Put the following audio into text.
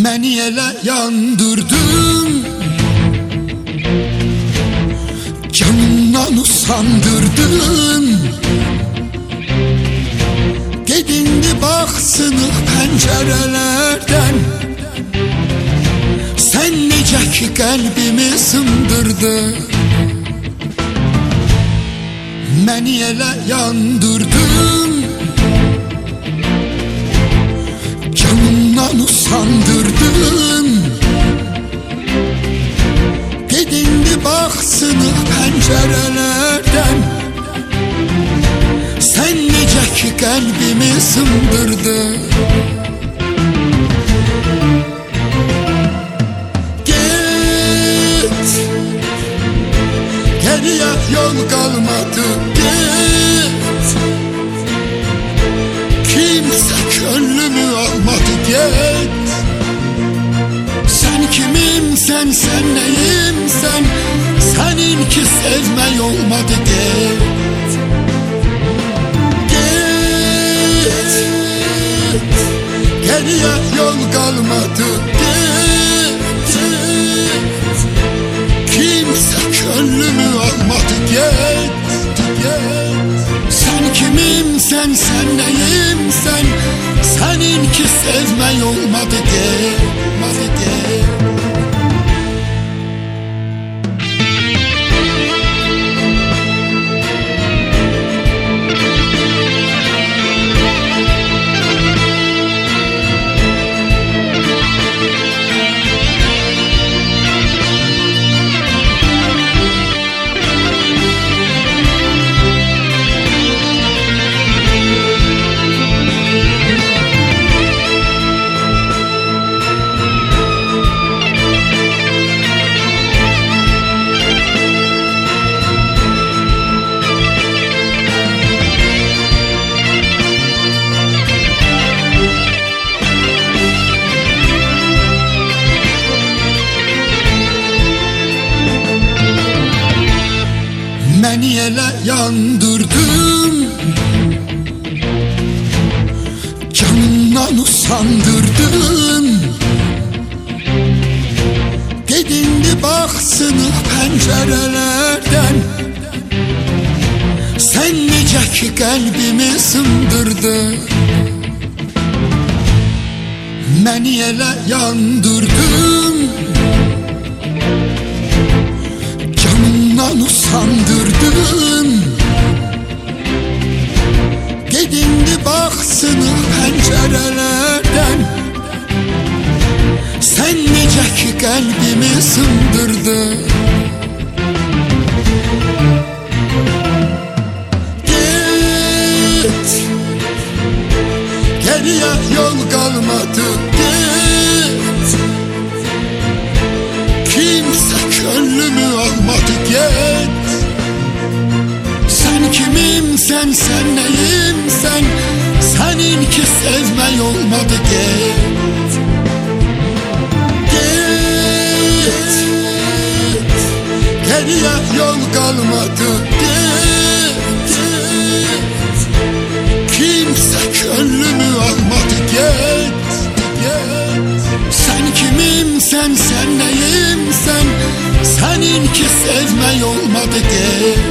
Məni elə yandırdın, canımdan usandırdın. Gedindi baxsınıq pəncərələrdən, sən necə ki qəlbimi sındırdın. Məni elə yandırdın, canımdan usandırdın. Gedindi baxsınıq pəncərələrdən, sən necə ki qəlbimi sındırdın. Get, geriyə yol qalmadı. Get, kimsə könlümü almadı. Get, sən kimimsən, sən nəyimsən, səninki sevmək olmadı. Get, get, geriyə yol qalmadı. Get, kimsə könlümü almadı. Get, get, sən kimimsən, sən nəyimsən, səninki sevmək olmadı. Get, get. Məni elə yandırdın, canımdan usandırdın. Gedindi baxsınıq pəncərələrdən, sən necə ki qəlbimi sındırdın. Məni elə yandırdın, canımdan usandırdın. Gedindi baxsınıq pəncərələrdən, sən necə ki qəlbimi sındırdın. Get, geriyə yol qalmadı. Get, kimsə könlümü almadı. Get, sən kimimsən, sən nəyimsən, səninki sevmək olmadı. Get, get, geriyə yol qalmadı. Get, kimsə könlümü almadı. Get, get, sən kimimsən, sən nəyimsən, səninki sevmək olmadı. Get.